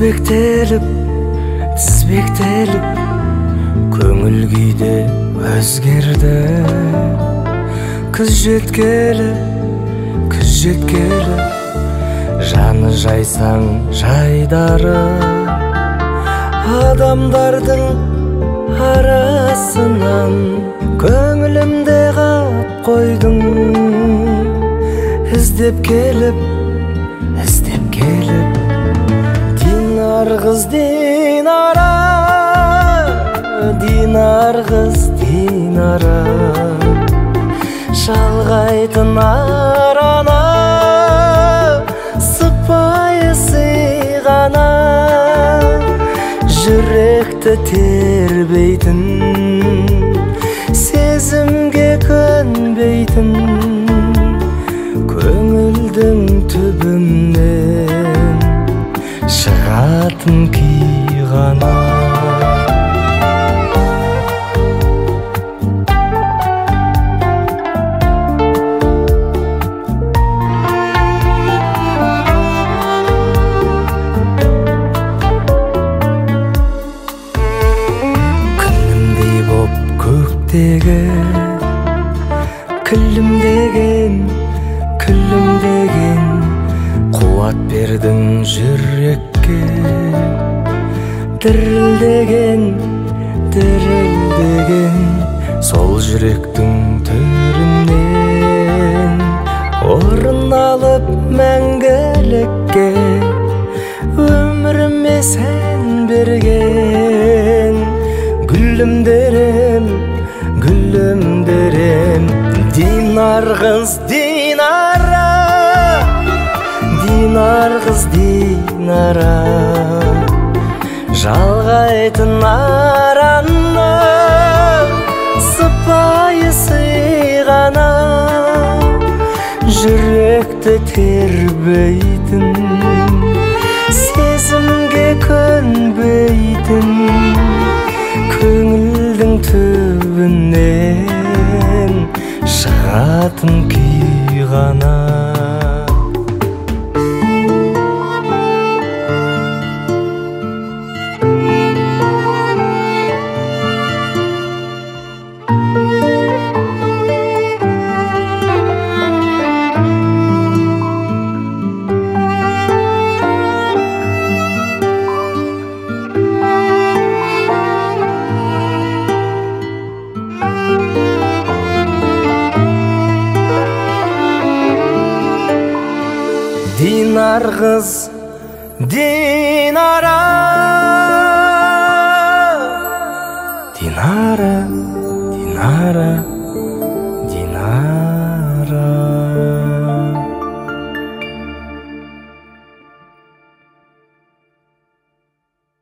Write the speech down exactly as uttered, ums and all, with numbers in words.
тізбектеліп тізбектеліп көңіл күйде өзгерді. Күз жеткелі күз жеткелі жаны жайсаң жайдары, адамдардың арасынан көңілімде қап қойдың. Іздеп келіп іздеп келіп Динар қыз Динара, Динар қыз Динара, жалғайтын арана сыпайы сыйғана, жүректі тербейтін, сезімге көнбейтін, көңілдің түбінен шығатын күй ғана. Күнімдей боп көктегі күлімдеген күлімдеген қуат бердің жүрекке. Дірілдеген дірілдеген сол жүректің төрінен орын алып мәңгілікке өміріме сән берген. Гүлімдерем гүлімдерем Динар қыз Динара, Динар қыз Динара, жалғайтын араны сыпайы сыйғана, жүректі тербейтін, сезімге көнбейтін, көңілдің түбінен шығатын күй ғана. Динар қыз Динара, Динара, Динара.